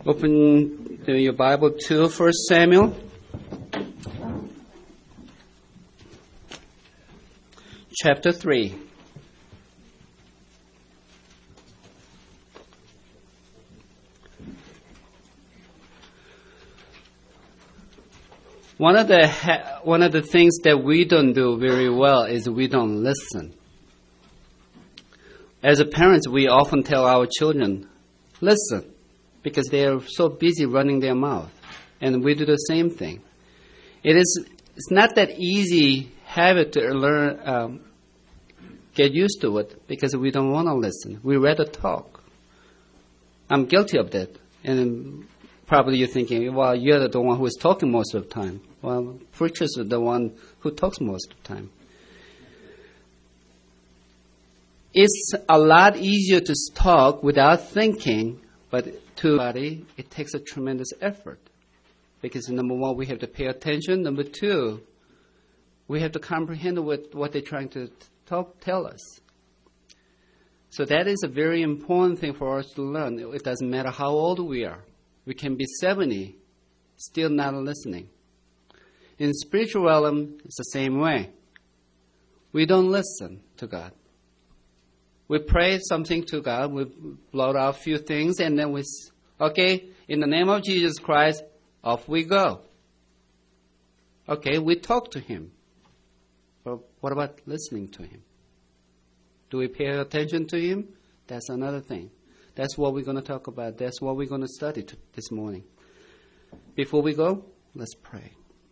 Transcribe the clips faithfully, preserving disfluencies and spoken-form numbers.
Open your Bible to First Samuel. Chapter three. One of the ha- one of the things that we don't do very well is we don't listen. As a parents, we often tell our children, listen, because they are so busy running their mouth. And we do the same thing. It is it's not that easy habit to learn, um, get used to it, because we don't want to listen. We rather talk. I'm guilty of that. And probably you're thinking, well, you're the one who is talking most of the time. Well, preachers are the one who talks most of the time. It's a lot easier to talk without thinking, but to body, it takes a tremendous effort. Because number one, we have to pay attention. Number two, we have to comprehend what, what they're trying to talk, tell us. So that is a very important thing for us to learn. It doesn't matter how old we are. We can be seventy, still not listening. In spiritual realm, it's the same way. We don't listen to God. We pray something to God, we blow out a few things, and then we, okay, in the name of Jesus Christ, off we go. Okay, we talk to Him. But what about listening to Him? Do we pay attention to Him? That's another thing. That's what we're going to talk about. That's what we're going to study t- this morning. Before we go, let's pray.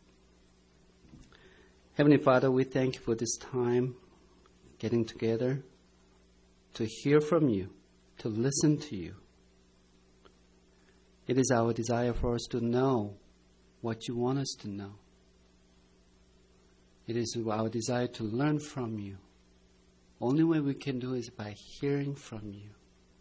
Heavenly Father, we thank you for this time getting together to hear from you, to listen to you. It is our desire for us to know what you want us to know. It is our desire to learn from you. Only way we can do is by hearing from you.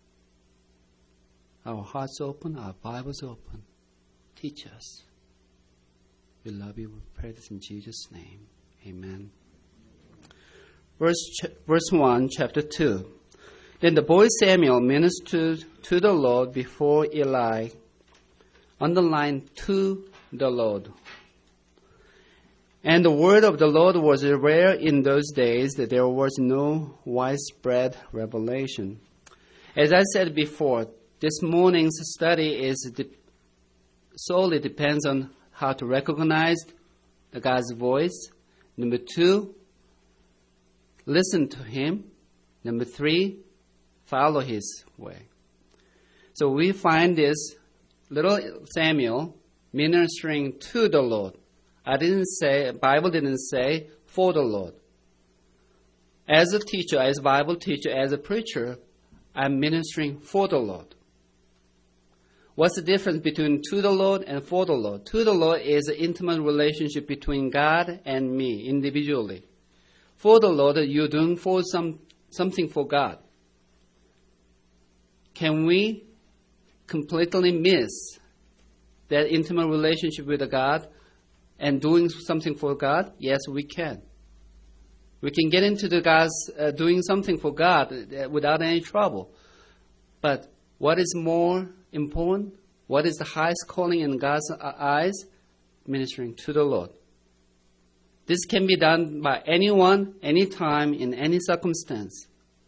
Our hearts open, our Bibles open. Teach us. We love you. We pray this in Jesus' name. Amen. Verse, verse one, chapter two. Then the boy Samuel ministered to the Lord before Eli. Underline, to the Lord. And the word of the Lord was rare in those days, that there was no widespread revelation. As I said before, this morning's study is de- solely depends on how to recognize the God's voice. Number two, listen to Him. Number three, follow His way. So we find this little Samuel ministering to the Lord. I didn't say, Bible didn't say for the Lord. As a teacher, as a Bible teacher, as a preacher, I'm ministering for the Lord. What's the difference between to the Lord and for the Lord? To the Lord is an intimate relationship between God and me individually. For the Lord, you're doing for some something for God. Can we completely miss that intimate relationship with God and doing something for God? Yes, we can. We can get into the God's uh, doing something for God uh, without any trouble. But what is more important? What is the highest calling in God's eyes? Ministering to the Lord. This can be done by anyone, anytime, in any circumstance.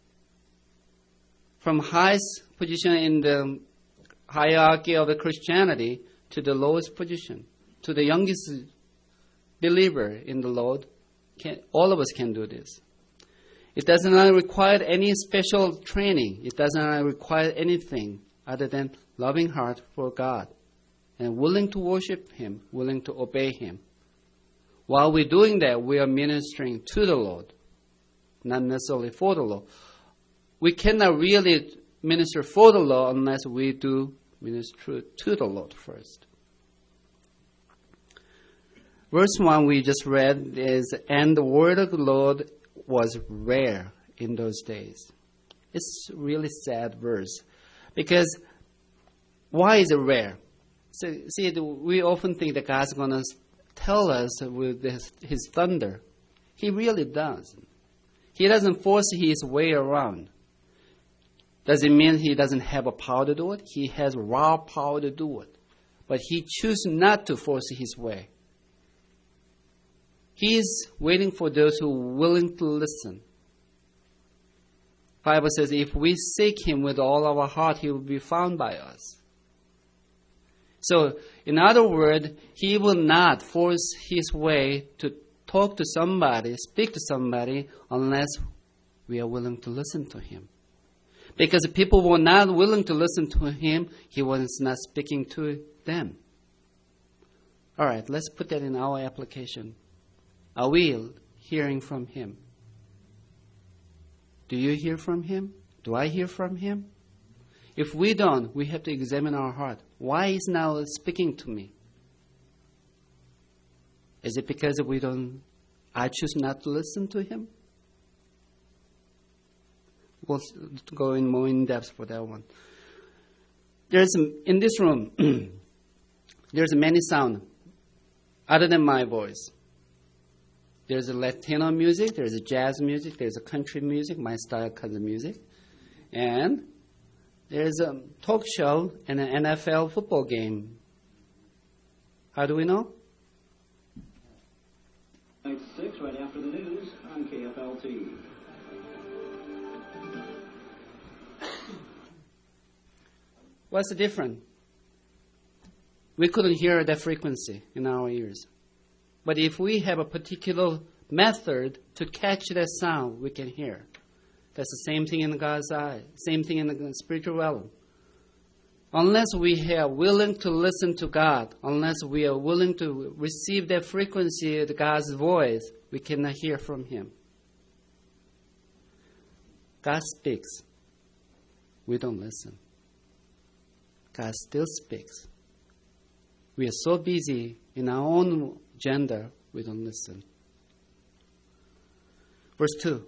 From highest position in the hierarchy of the Christianity to the lowest position, to the youngest believer in the Lord, can, all of us can do this. It does not require any special training. It does not require anything other than loving heart for God and willing to worship Him, willing to obey Him. While we're doing that, we are ministering to the Lord, not necessarily for the Lord. We cannot really minister for the Lord unless we do minister to the Lord first. Verse one we just read is, and the word of the Lord was rare in those days. It's a really sad verse. Because why is it rare? So, see, we often think that God's going to tell us with his, his thunder. He really does. He doesn't force His way around. Does it mean he doesn't have a power to do it? He has raw power to do it. But he chooses not to force his way. He is waiting for those who are willing to listen. The Bible says if we seek him with all our heart, he will be found by us. So, in other words, he will not force his way to talk to somebody, speak to somebody, unless we are willing to listen to him. Because if people were not willing to listen to him, he was not speaking to them. All right, let's put that in our application. Are we hearing from him? Do you hear from him? Do I hear from him? If we don't, we have to examine our heart. Why is now speaking to me? Is it because we don't, I choose not to listen to him? We'll go in more in depth for that one. There's, in this room, there's many sound other than my voice. There's a Latino music, there's a jazz music, there's a country music, my style kind of music. And there's a talk show and an N F L football game. How do we know? six right after the news on K F L T. What's the difference? We couldn't hear that frequency in our ears. But if we have a particular method to catch that sound, we can hear. That's the same thing in God's eye, same thing in the spiritual realm. Unless we are willing to listen to God, unless we are willing to receive that frequency of God's voice, we cannot hear from him. God speaks. We don't listen. God still speaks. We are so busy in our own agenda, we don't listen. Verse two.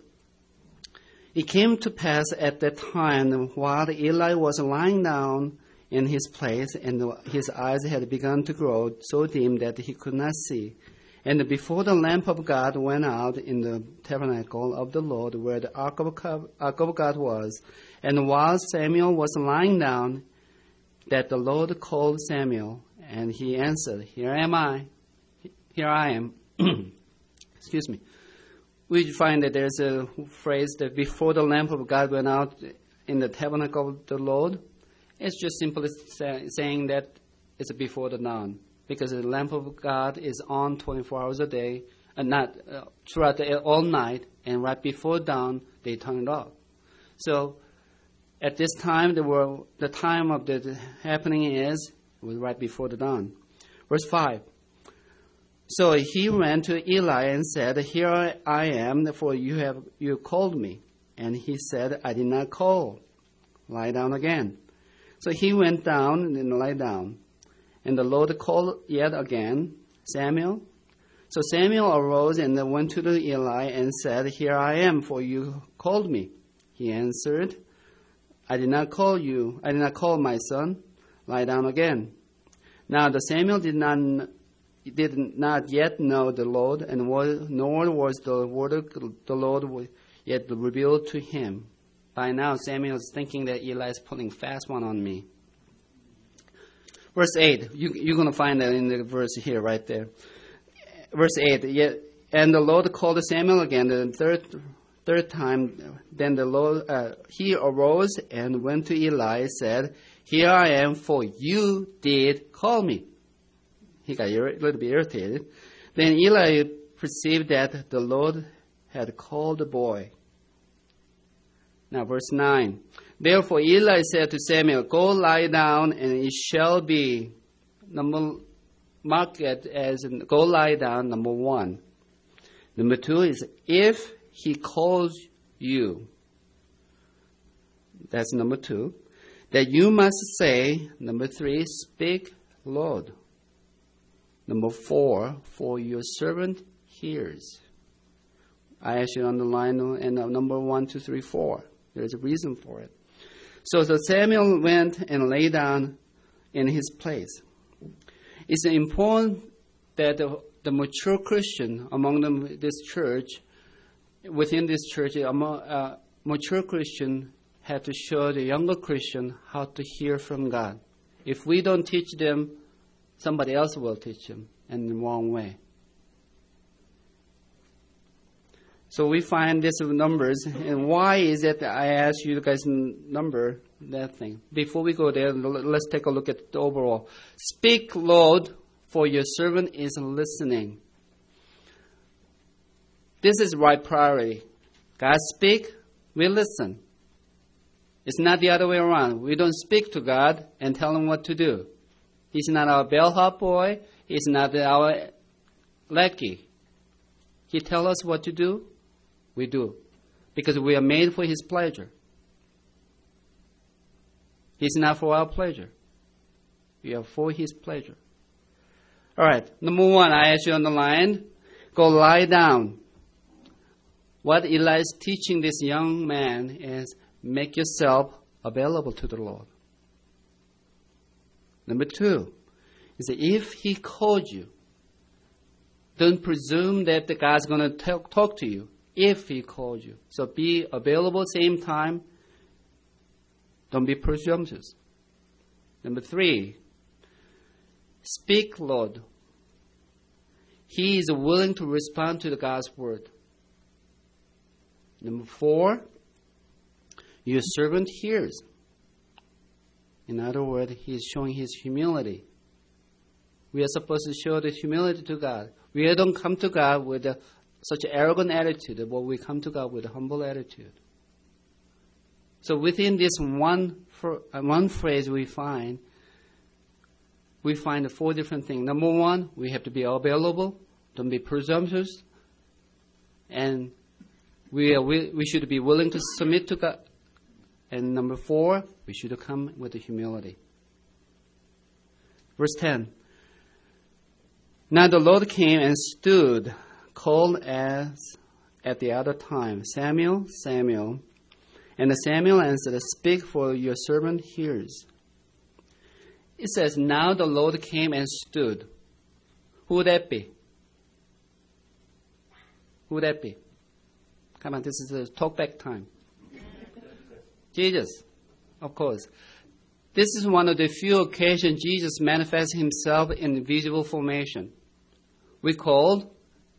It came to pass at that time while Eli was lying down in his place, and his eyes had begun to grow so dim that he could not see. And before the lamp of God went out in the tabernacle of the Lord, where the ark of God was, and while Samuel was lying down, that the Lord called Samuel, and he answered, "Here am I. Here I am." Excuse me. We find that there's a phrase that before the lamp of God went out in the tabernacle of the Lord. It's just simply say, saying that it's before the dawn, because the lamp of God is on twenty-four hours a day, and not uh, throughout the, all night, and right before dawn they turn it off. So at this time, there were, the time of the happening is it was right before the dawn. Verse five. So he ran to Eli and said, "Here I am, for you have you called me." And he said, "I did not call. Lie down again." So he went down and lay down. And the Lord called yet again, "Samuel." So Samuel arose and went to the Eli and said, "Here I am, for you called me." He answered, "I did not call you. I did not call, my son. Lie down again." Now the Samuel did not did not yet know the Lord, and was, nor was the word of the Lord yet revealed to him. By now, Samuel is thinking that Eli is putting fast one on me. Verse eight, you, you're going to find that in the verse here, right there. Verse eight, yet, and the Lord called Samuel again the third third time. Then the Lord, uh, he arose and went to Eli and said, "Here I am, for you did call me." He got a little bit irritated. Then Eli perceived that the Lord had called the boy. Now, verse nine. Therefore Eli said to Samuel, "Go lie down, and it shall be." Number, mark it as in, go lie down, number one. Number two is, if he calls you. That's number two. That you must say, number three, speak, Lord. Number four, for your servant hears. I actually underline in number one, two, three, four. There's a reason for it. So, so Samuel went and lay down in his place. It's important that the, the mature Christian among them, this church, within this church, a uh, mature Christian have to show the younger Christian how to hear from God. If we don't teach them, somebody else will teach them in the wrong way. So we find this numbers, and why is it that I asked you guys number that thing? Before we go there, let's take a look at the overall. Speak, Lord, for your servant is listening. This is right priority. God speak, we listen. It's not the other way around. We don't speak to God and tell him what to do. He's not our bellhop boy. He's not our lackey. He tells us what to do, we do. Because we are made for his pleasure. He's not for our pleasure. We are for his pleasure. All right, number one, I ask you on the line, go lie down. What Eli is teaching this young man is make yourself available to the Lord. Number two is that if he called you, don't presume that the God's going to talk, talk to you if he called you. So be available same time. Don't be presumptuous. Number three, speak, Lord. He is willing to respond to the God's word. Number four, your servant hears. In other words, he is showing his humility. We are supposed to show the humility to God. We don't come to God with a, such an arrogant attitude, but we come to God with a humble attitude. So within this one one phrase we find, we find four different things. Number one, we have to be available. Don't be presumptuous. And we, are, we, we should be willing to submit to God. And number four, we should come with the humility. Verse ten. Now the Lord came and stood, called as at the other time, Samuel, Samuel. And the Samuel answered, speak, for your servant hears. It says, now the Lord came and stood. Who would that be? Who would that be? Come on, this is a talk back time. Jesus, of course. This is one of the few occasions Jesus manifests himself in visible formation. We called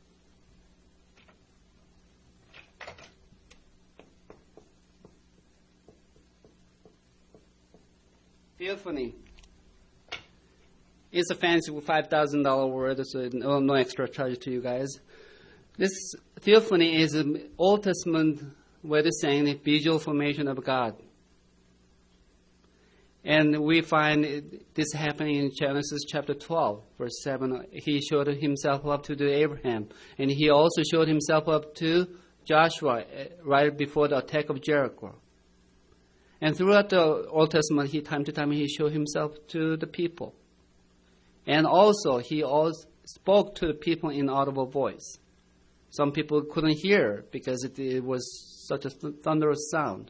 theophany. It's a fancy five thousand dollars word, so no, no extra charge to you guys. This theophany is an Old Testament way of saying the visual formation of God. And we find this happening in Genesis chapter twelve, verse seven. He showed himself up to the Abraham. And he also showed himself up to Joshua right before the attack of Jericho. And throughout the Old Testament, he time to time he showed himself to the people. And also, he also spoke to the people in audible voice. Some people couldn't hear because it, it was such a th- thunderous sound.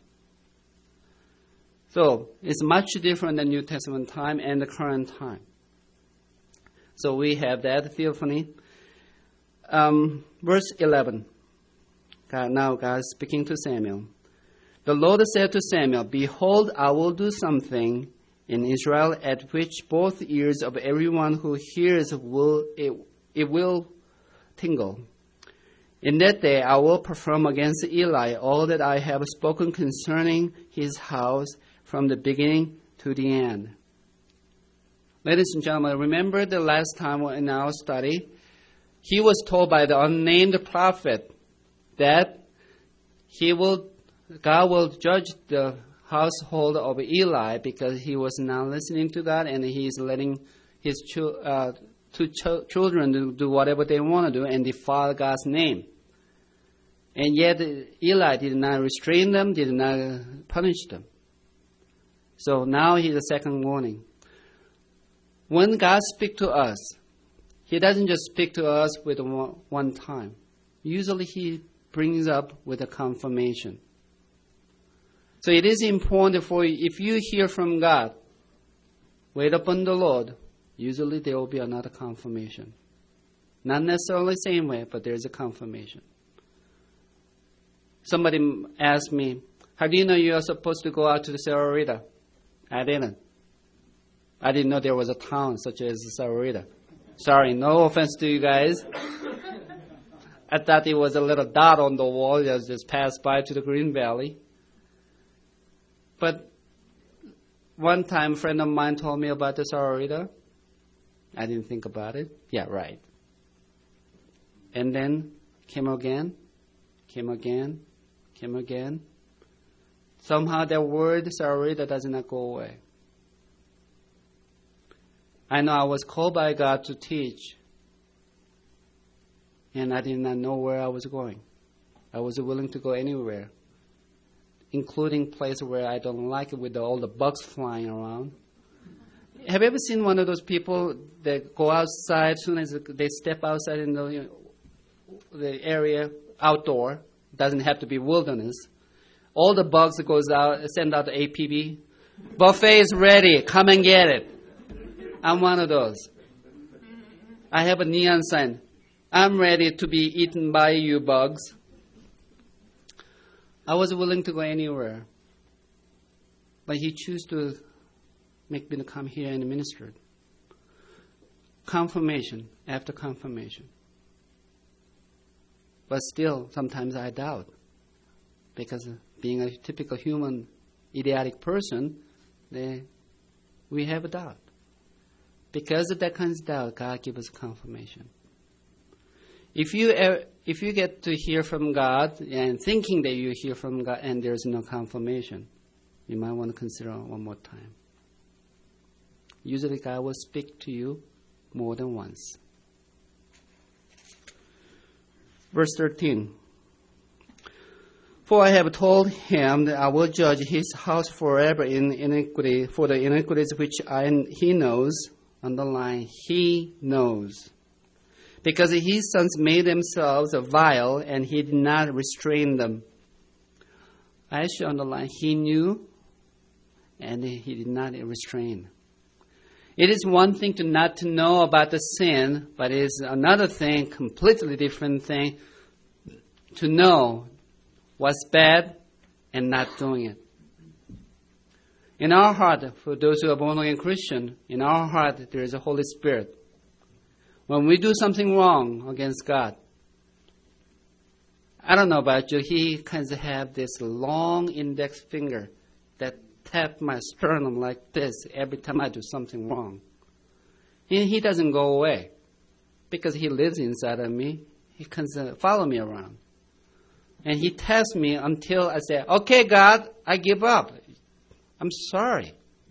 So it's much different than New Testament time and the current time. So we have that theophany. Um, verse eleven. God, now God is speaking to Samuel. The Lord said to Samuel, behold, I will do something in Israel at which both ears of everyone who hears will it, it will tingle. In that day I will perform against Eli all that I have spoken concerning his house from the beginning to the end. Ladies and gentlemen, remember the last time in our study, he was told by the unnamed prophet that he will, God will judge the household of Eli because he was not listening to God and he is letting his cho- uh, two ch- children do, do whatever they want to do and defile God's name. And yet Eli did not restrain them, did not punish them. So now he's a second warning. When God speaks to us, he doesn't just speak to us with one, one time. Usually he brings up with a confirmation. So it is important for you, if you hear from God, wait upon the Lord, usually there will be another confirmation. Not necessarily the same way, but there's a confirmation. Somebody asked me, How do you know you are supposed to go out to the Sahuarita? I didn't. I didn't know there was a town such as Sahuarita. Sorry, no offense to you guys. I thought it was a little dot on the wall that just passed by to the Green Valley. But one time a friend of mine told me about the Sahuarita. I didn't think about it. Yeah, right. And then came again, came again, came again. Somehow that word Sahuarita does not go away. I know I was called by God to teach, and I did not know where I was going. I was willing to go anywhere, including places where I don't like it with the, all the bugs flying around. Have you ever seen one of those people that go outside as soon as they step outside in the, you know, the area outdoor? Doesn't have to be wilderness. All the bugs that goes out, send out the A P B. Buffet is ready. Come and get it. I'm one of those. I have a neon sign. I'm ready to be eaten by you bugs. I was willing to go anywhere. But he chose to make me to come here and minister. Confirmation after confirmation. But still, sometimes I doubt. Because being a typical human, idiotic person, they, we have a doubt. Because of that kind of doubt, God gives us confirmation. If you if you get to hear from God and thinking that you hear from God and there's no confirmation, you might want to consider one more time. Usually God will speak to you more than once. Verse thirteen. For I have told him that I will judge his house forever in iniquity, for the iniquities which I, he knows, underline, he knows. Because his sons made themselves vile, and he did not restrain them. I should underline, he knew, and he did not restrain. It is one thing to not to know about the sin, but it is another thing, completely different thing, to know what's bad and not doing it. In our heart, for those who are born again Christian, in our heart there is a Holy Spirit. When we do something wrong against God, I don't know about you, he kind of have this long index finger that tap my sternum like this every time I do something wrong. And he doesn't go away because he lives inside of me. He can follow me around. And he tests me until I say, okay, God, I give up. I'm sorry.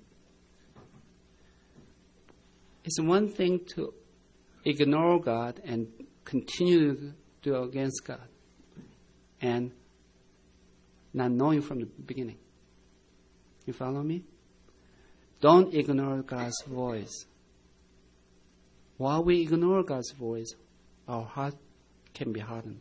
It's one thing to ignore God and continue to do against God and not knowing from the beginning. You follow me? Don't ignore God's voice. While we ignore God's voice, our heart can be hardened.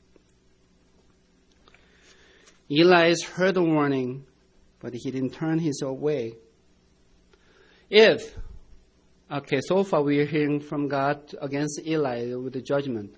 Eli heard the warning, but he didn't turn his away. If, okay, so far we are hearing from God against Eli with the judgment.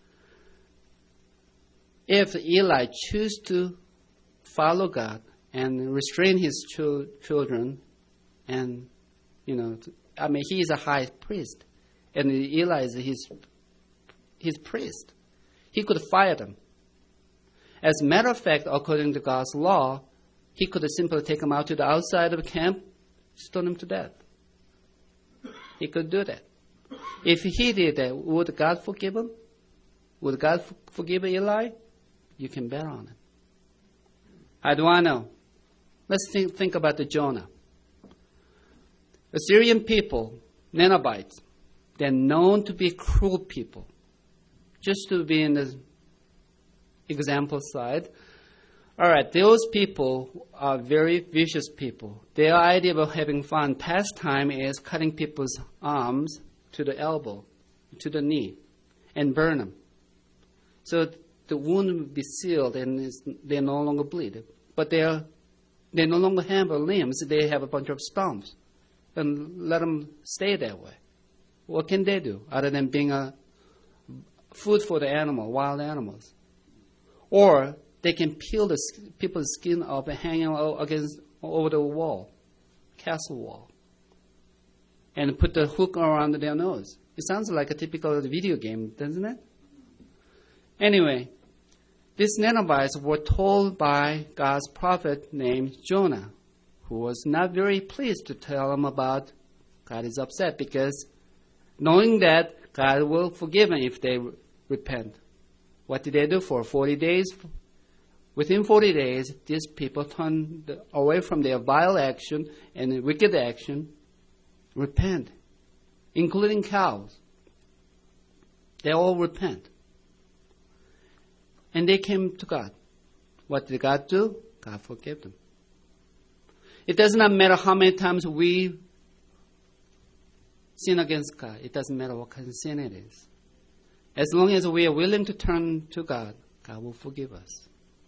If Eli chooses to follow God and restrain his ch- children, and, you know, I mean, he is a high priest, and Eli is his, his priest. He could fire them. As a matter of fact, according to God's law, he could simply take them out to the outside of the camp, stone them to death. He could do that. If he did that, would God forgive him? Would God f- forgive Eli? You can bet on it. How do I know? Let's think, think about the Jonah. Assyrian people, Ninevites, they're known to be cruel people. Just to be in the example side. All right, those people are very vicious people. Their idea of having fun, pastime, is cutting people's arms to the elbow, to the knee, and burn them. So the wound will be sealed and they no longer bleed. But they are, they no longer have limbs, they have a bunch of stumps. And let them stay that way. What can they do other than being a food for the animal, wild animals? Or They can peel the people's skin off and hang it against over the wall, castle wall, and put the hook around their nose. It sounds like a typical video game, doesn't it? Anyway, these Ninevites were told by God's prophet named Jonah, who was not very pleased to tell them about God is upset because knowing that God will forgive them if they repent. What did they do for forty days? Within forty days, these people turned away from their vile action and wicked action, repent, including cows. They all repent. And they came to God. What did God do? God forgave them. It does not matter how many times we sin against God. It doesn't matter what kind of sin it is. As long as we are willing to turn to God, God will forgive us.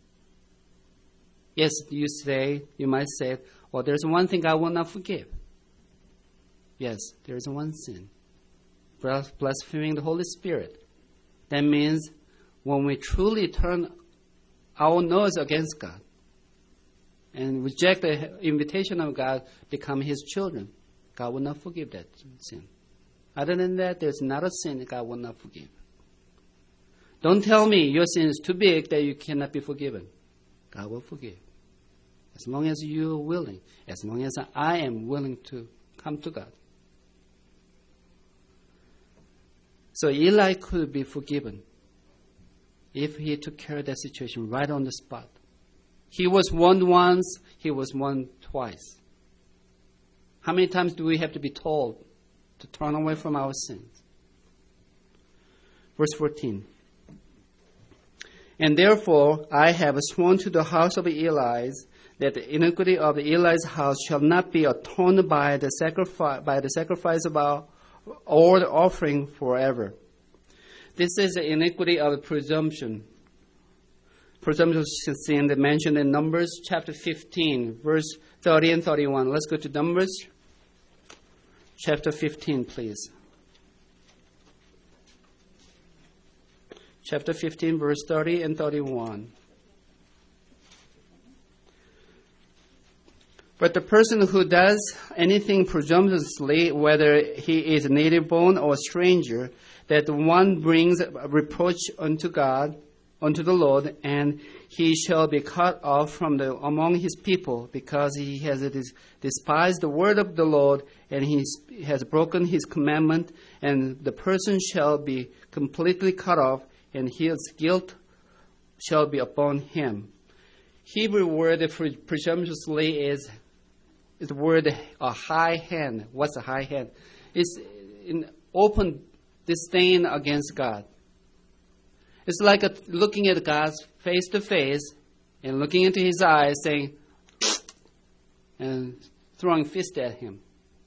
Yes, you say, you might say, well, there's one thing God will not forgive. Yes, there's one sin. Blaspheming the Holy Spirit. That means when we truly turn our nose against God and reject the invitation of God, become His children, God will not forgive that sin. Other than that, there's not a sin God will not forgive. Don't tell me your sin is too big that you cannot be forgiven. God will forgive. As long as you are willing, as long as I am willing to come to God. So Eli could be forgiven if he took care of that situation right on the spot. He was warned once, he was warned twice. How many times do we have to be told to turn away from our sins? Verse fourteen. And therefore I have sworn to the house of Eli that the iniquity of Eli's house shall not be atoned by the sacrifice by the sacrifice of our or the offering forever. This is the iniquity of presumption. Presumption sin that mentioned in Numbers chapter fifteen, verse thirty and thirty-one. Let's go to Numbers chapter fifteen, please. Chapter fifteen, verse thirty and thirty-one. But the person who does anything presumptuously, whether he is native born or stranger, that one brings reproach unto God, unto the Lord, and he shall be cut off from the among his people, because he has despised the word of the Lord, and he has broken his commandment, and the person shall be completely cut off, and his guilt shall be upon him. Hebrew word for presumptuously is is the word a high hand. What's a high hand? It's in open disdain against God. It's like a, looking at God face to face and looking into his eyes saying, and throwing fist at him.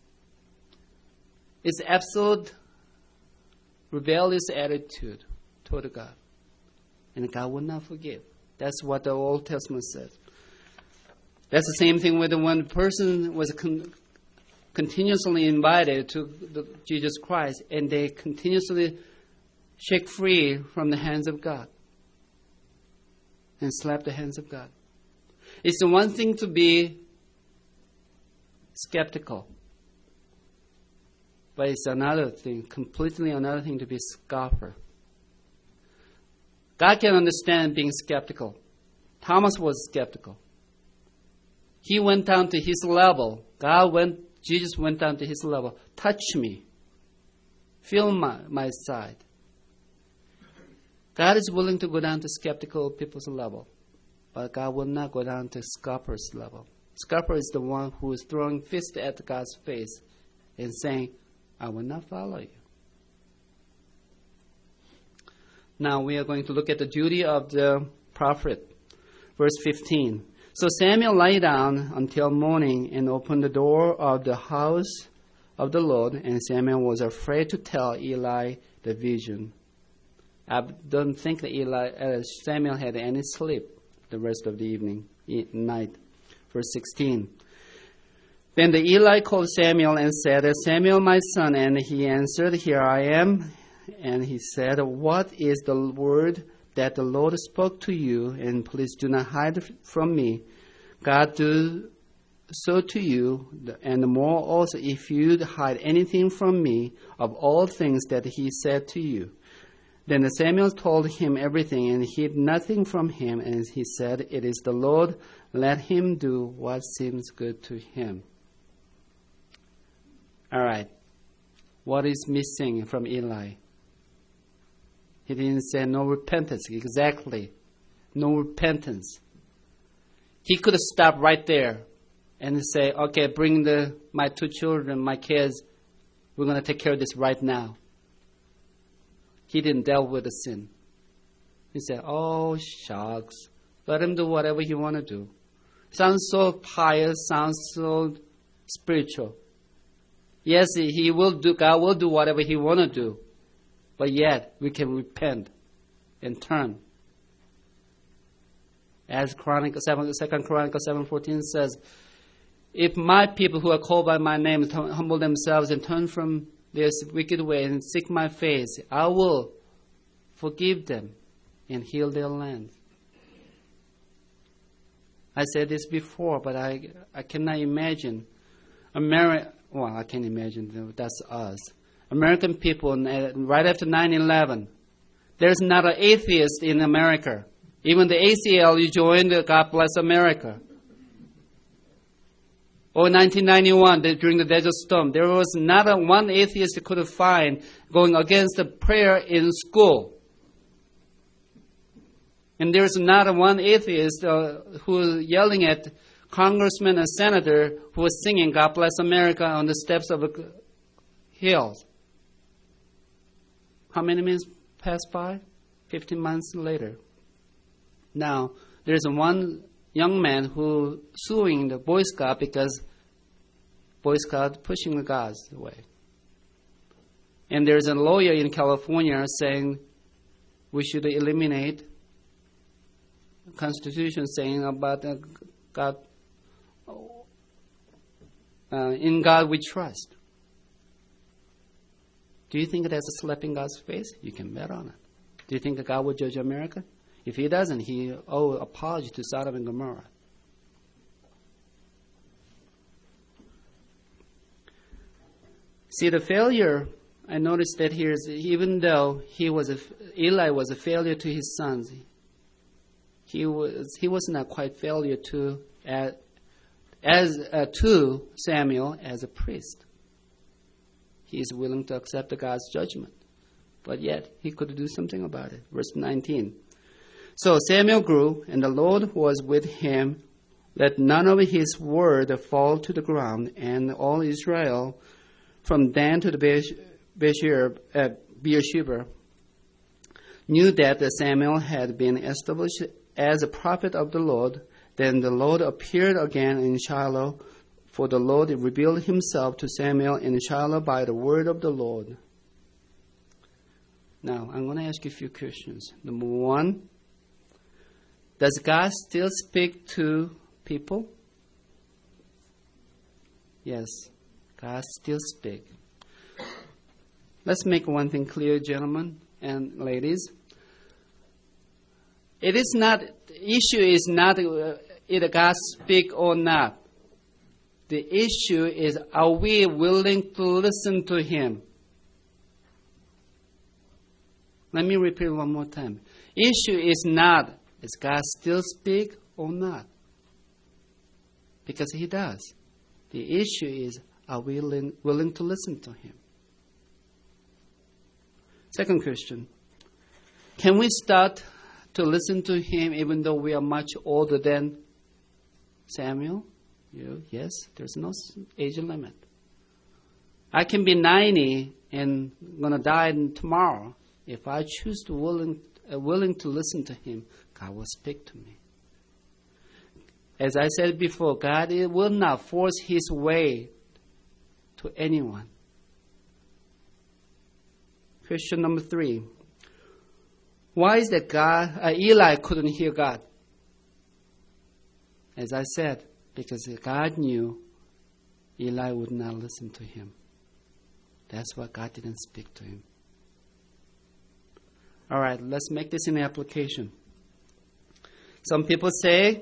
It's absolute rebellious attitude toward God. And God will not forgive. That's what the Old Testament says. That's the same thing with when a person was con- continuously invited to the, Jesus Christ, and they continuously shake free from the hands of God and slap the hands of God. It's the one thing to be skeptical, but it's another thing, completely another thing to be scoffer. God can understand being skeptical. Thomas was skeptical. He went down to his level. God went, Jesus went down to his level. Touch me. Feel my, my side. God is willing to go down to skeptical people's level, but God will not go down to scoffer's level. Scoffer is the one who is throwing fist at God's face and saying, I will not follow you. Now we are going to look at the duty of the prophet. Verse fifteen. So Samuel lay down until morning and opened the door of the house of the Lord, and Samuel was afraid to tell Eli the vision. I don't think that Eli, uh, Samuel had any sleep the rest of the evening, night. Verse sixteen. Then the Eli called Samuel and said, Samuel, my son, and he answered, Here I am. And he said, What is the word that the Lord spoke to you, and please do not hide from me. God do so to you, and more also if you hide anything from me of all things that he said to you. Then Samuel told him everything and hid nothing from him, and he said, It is the Lord, let him do what seems good to him. All right. What is missing from Eli? He didn't say no repentance. Exactly. No repentance. He could have stopped right there and say, okay, bring the my two children, my kids. We're going to take care of this right now. He didn't deal with the sin. He said, oh, shucks. Let him do whatever he want to do. Sounds so pious, sounds so spiritual. Yes, he will do, God will do whatever he want to do. But yet, we can repent and turn. As Chronicles seven, Second Chronicles seven fourteen says, if my people who are called by my name humble themselves and turn from their wicked way and seek my face, I will forgive them and heal their land. I said this before, but I I cannot imagine America. Well, I can't imagine. That's us. American people, right after nine eleven, there's not an atheist in America. Even the A C L U joined God Bless America. Or nineteen ninety-one, during the Desert Storm, there was not a one atheist you could find going against the prayer in school. And there's not a one atheist uh, who was yelling at congressman and senator who was singing God Bless America on the steps of a hill. How many minutes passed by? Fifteen months later. Now, there's one young man who suing the Boy Scout because Boy Scout pushing the gods away. And there's a lawyer in California saying we should eliminate the Constitution saying about uh, God, uh, in God we trust. Do you think that's a slap in God's face? You can bet on it. Do you think God will judge America? If he doesn't, he owe apology to Sodom and Gomorrah. See, the failure, I noticed that here is, even though he was a, Eli was a failure to his sons, he was he was not quite failure to uh, as uh, to Samuel as a priest. He is willing to accept God's judgment, but yet he could do something about it. Verse nineteen. So Samuel grew, and the Lord was with him. Let none of his word fall to the ground, and all Israel, from Dan to the Beersheba, knew that Samuel had been established as a prophet of the Lord. Then the Lord appeared again in Shiloh, for the Lord revealed himself to Samuel in Shiloh by the word of the Lord. Now, I'm going to ask you a few questions. Number one, does God still speak to people? Yes, God still speaks. Let's make one thing clear, gentlemen and ladies. It is not, the issue is not uh, either God speak or not. The issue is, are we willing to listen to him? Let me repeat one more time. Issue is not, does God still speak or not? Because he does. The issue is, are we willing, willing to listen to him? Second question. Can we start to listen to him even though we are much older than Samuel? You, yes, there's no age limit. I can be ninety and going to die tomorrow. If I choose to willing, uh, willing to listen to him, God will speak to me. As I said before, God will not force his way to anyone. Question number three. Why is that God, uh, Eli couldn't hear God? As I said, because God knew Eli would not listen to him. That's why God didn't speak to him. All right, let's make this an application. Some people say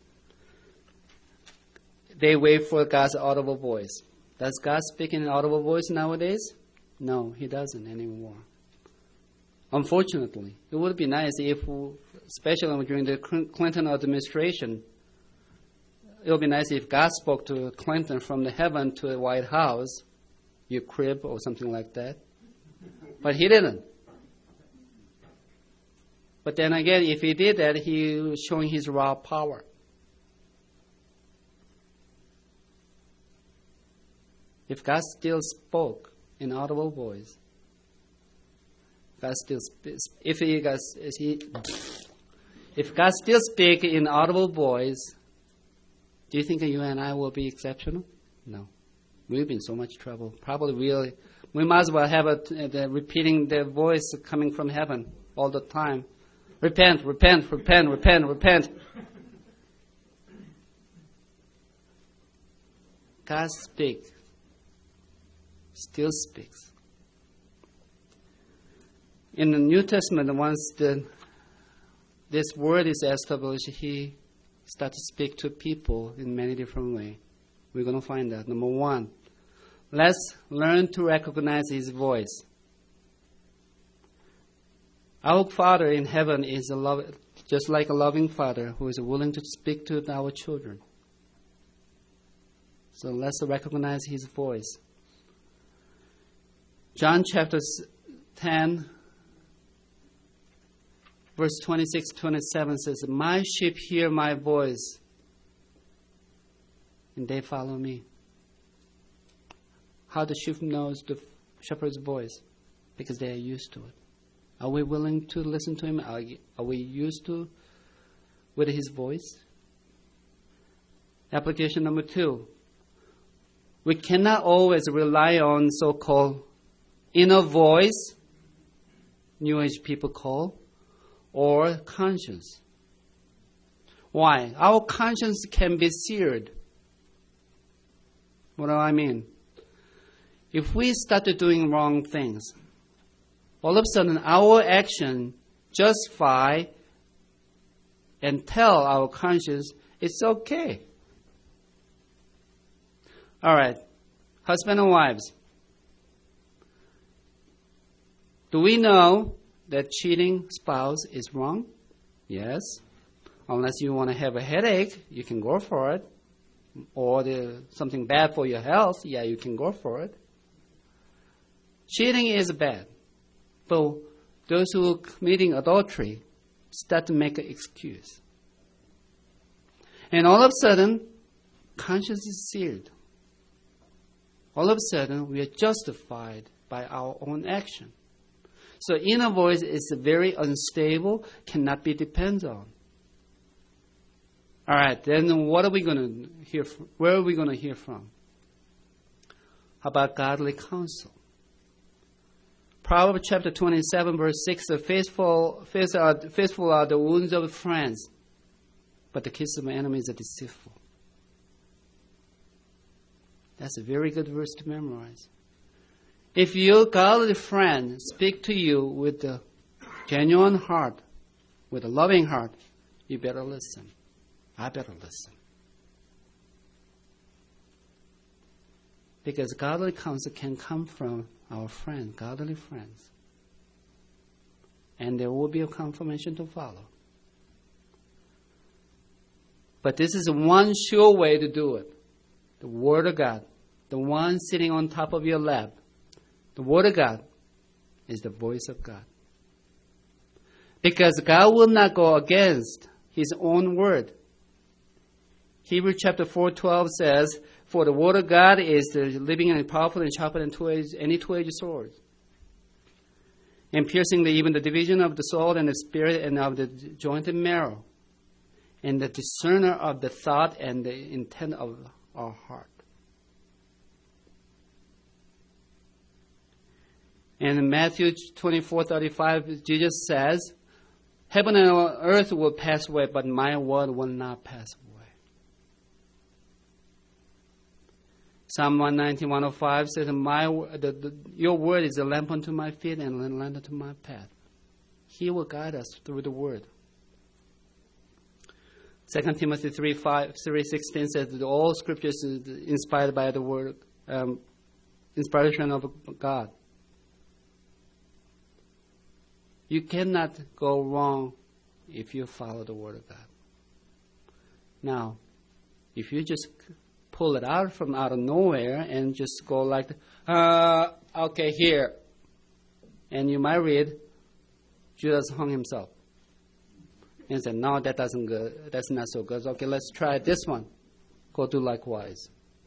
they wait for God's audible voice. Does God speak in an audible voice nowadays? No, He doesn't anymore. Unfortunately, it would be nice if, especially during the Clinton administration, it would be nice if God spoke to Clinton from the heaven to the White House, your crib or something like that. But He didn't. But then again, if He did that, He was showing His raw power. If God still spoke in audible voice, God still speaks. If He, God, he, if God still speak in audible voice, do you think you and I will be exceptional? No, we'll be in so much trouble. Probably we'll, we might as well have a, the repeating the voice coming from heaven all the time. Repent, repent, repent, repent, repent. God speaks, still speaks. In the New Testament, once the, this word is established, He starts to speak to people in many different ways. We're going to find that. Number one, let's learn to recognize His voice. Our Father in heaven is a love, just like a loving Father who is willing to speak to our children. So let's recognize His voice. John chapter ten, verse twenty-six to twenty-seven says, "My sheep hear my voice, and they follow me." How the sheep knows the shepherd's voice? Because they are used to it. Are we willing to listen to Him? Are, are we used to with His voice? Application number two. We cannot always rely on so-called inner voice, New Age people call, or conscience. Why? Our conscience can be seared. What do I mean? If we started doing wrong things, all of a sudden our action justify and tell our conscience it's okay. All right, husband and wives. Do we know that cheating spouse is wrong? Yes. Unless you want to have a headache, you can go for it. Or the, something bad for your health, yeah, you can go for it. Cheating is bad. But those who are committing adultery start to make an excuse. And all of a sudden, conscience is seared. All of a sudden, we are justified by our own action. So inner voice is very unstable, cannot be depended on. All right, then what are we going to hear from? Where are we going to hear from? How about godly counsel? Proverbs chapter twenty-seven, verse six, faithful, faithful, are, faithful are the wounds of friends, but the kisses of enemies are deceitful. That's a very good verse to memorize. If your godly friend speak to you with a genuine heart, with a loving heart, you better listen. I better listen. Because godly counsel can come from our friend, godly friends. And there will be a confirmation to follow. But this is one sure way to do it. The Word of God, the one sitting on top of your lap. The Word of God is the voice of God. Because God will not go against His own Word. Hebrews chapter four twelve says, "For the Word of God is the living and powerful and sharper than two-edged, any two-edged sword, and piercing the, even the division of the soul and the spirit and of the joint and marrow, and the discerner of the thought and the intent of our heart." And in Matthew twenty-four thirty-five, Jesus says, "Heaven and earth will pass away, but my word will not pass away." Psalm one nineteen, one oh five says, my, the, the, "Your word is a lamp unto my feet and a lamp unto my path." He will guide us through the Word. Second Timothy three five, three sixteen says that all Scriptures is inspired by the Word, um, inspiration of God. You cannot go wrong if you follow the Word of God. Now, if you just pull it out from out of nowhere and just go like, uh, okay, here, and you might read, Judas hung himself. And said, no, that doesn't good. That's not so good. Okay, let's try this one. Go do likewise.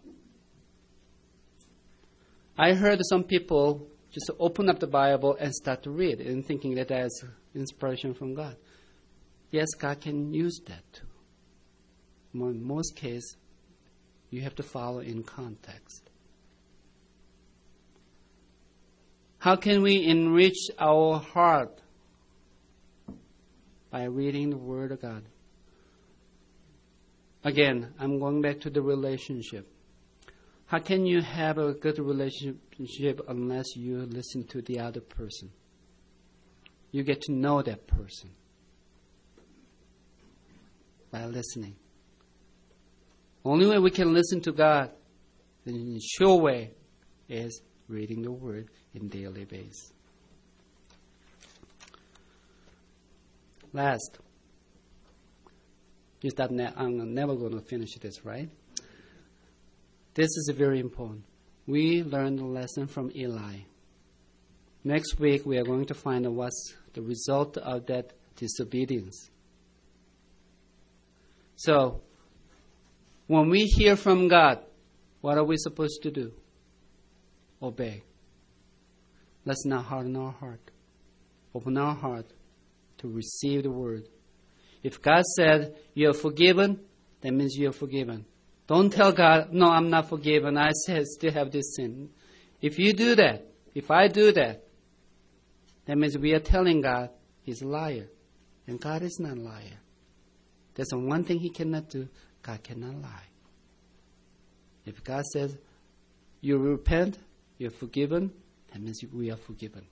I heard some people just open up the Bible and start to read and thinking that that's inspiration from God. Yes, God can use that too. In most cases, you have to follow in context. How can we enrich our heart? By reading the Word of God. Again, I'm going back to the relationship. How can you have a good relationship unless you listen to the other person? You get to know that person by listening. Only way we can listen to God in a sure way is reading the Word in daily basis. Last, you thought ne- I'm never going to finish this, right? This is very important. We learned a lesson from Eli. Next week, we are going to find out what's the result of that disobedience. So, when we hear from God, what are we supposed to do? Obey. Let's not harden our heart. Open our heart to receive the Word. If God said, you're forgiven, that means you're forgiven. Don't tell God, no, I'm not forgiven. I still have this sin. If you do that, if I do that, that means we are telling God He's a liar. And God is not a liar. There's one thing He cannot do. God cannot lie. If God says, you repent, you're forgiven, that means we are forgiven.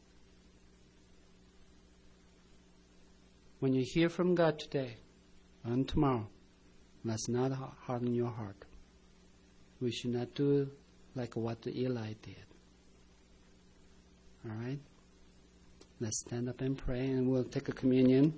When you hear from God today and tomorrow, let's not harden your heart. We should not do like what Eli did. All right? Let's stand up and pray, and we'll take a communion.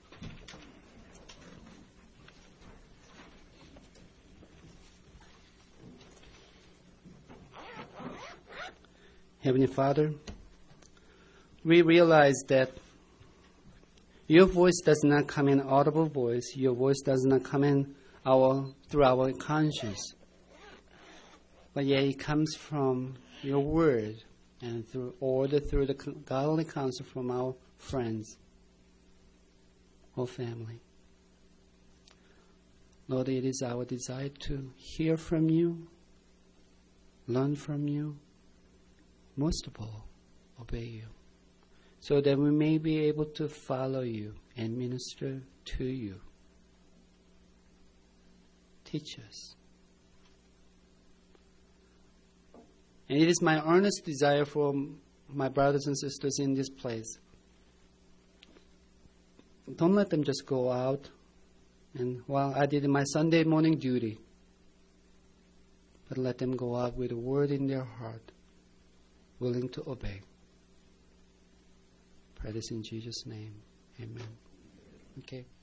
Heavenly Father, we realize that your voice does not come in audible voice. Your voice does not come in our through our conscience. But yet it comes from your word and through order through the godly counsel from our friends or family. Lord, it is our desire to hear from you, learn from you, most of all, obey you, so that we may be able to follow you and minister to you. Teach us. And it is my earnest desire for my brothers and sisters in this place. Don't let them just go out and, well, I did my Sunday morning duty. But let them go out with a word in their heart, willing to obey. Pray this in Jesus' name. Amen. Okay.